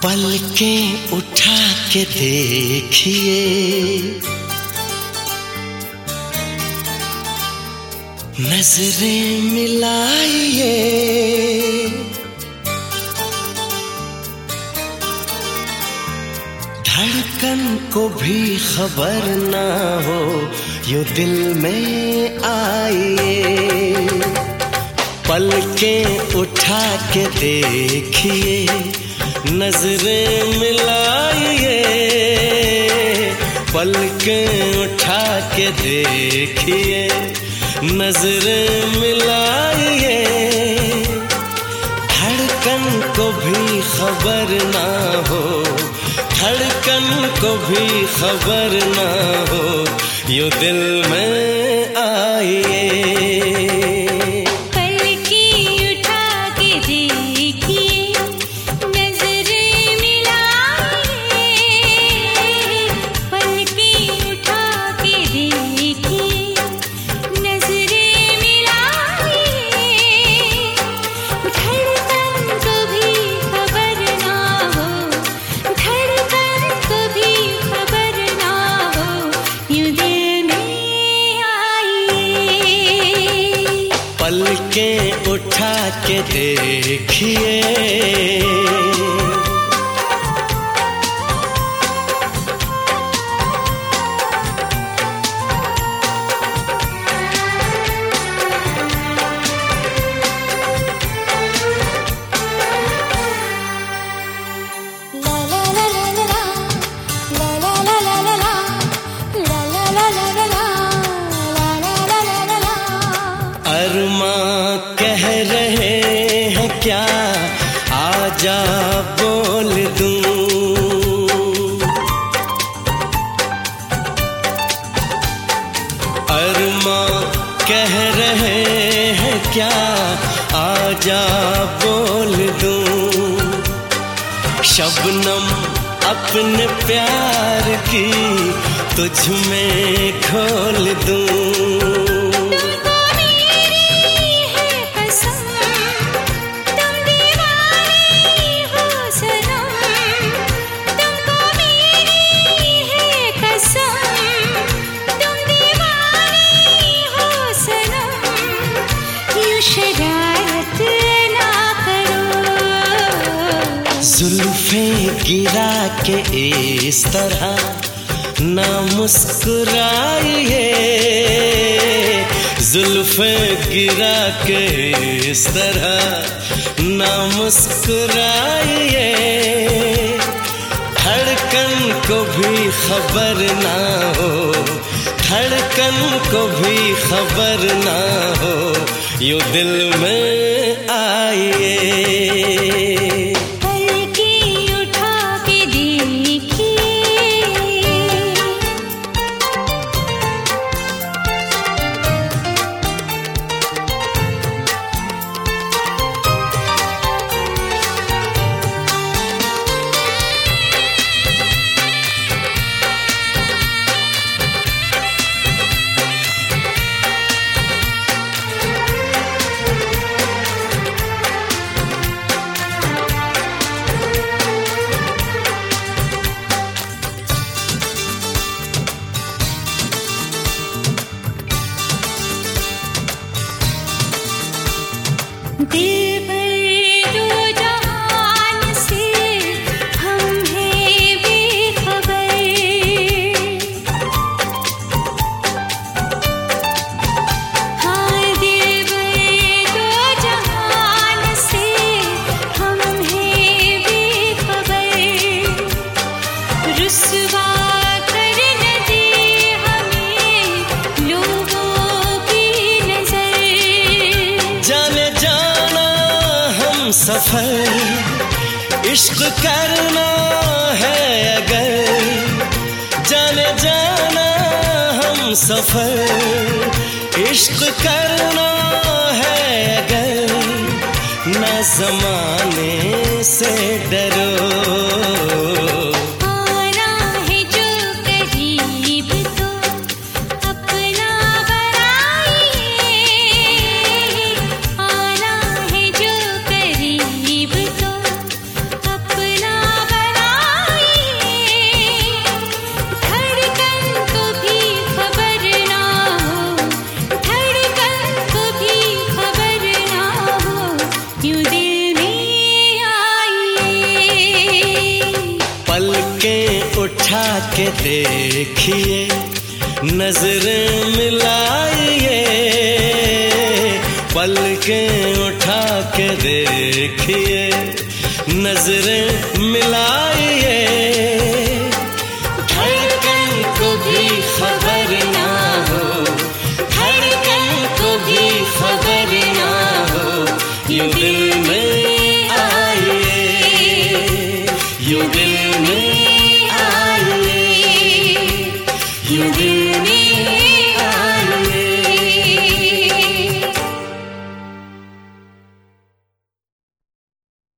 पलकें उठा के देखिए, नजरें मिलाइए, धड़कन को भी खबर ना हो यूं दिल में आइए। पलकें उठा के देखिए, नजरें मिलाइए, पलकें उठा के देखिए, नजरें मिलाइए, धड़कन को भी खबर ना हो, धड़कन को भी खबर ना हो यूं दिल में आइए। पलकें उठा के देखिए, अरमां कह रहे हैं क्या आजा बोल दूं, अरमां कह रहे हैं क्या आजा बोल दूं, शबनम अपने प्यार की तुझ में खोल दूं। जुल्फें गिरा के इस तरह ना मुस्कुराइए, जुल्फें गिरा के इस तरह ना मुस्कुराइए, धड़कन को भी खबर ना हो, धड़कन को भी खबर ना हो यूं दिल में आइए। दिल भर दो जहान से हम हैं बेखबर, हाँ दिल भर दो जहान से हम हैं बेखबर, रुसवा कर न दे हमें लोगों की नजर, जाने सफर इश्क करना है अगर, जाने जाना हम सफर इश्क करना है अगर, ना ज़माने से डरो, अपना के देखिए, नजरें मिलाइए, पलकें उठा के देखिए, नजरें मिलाइए,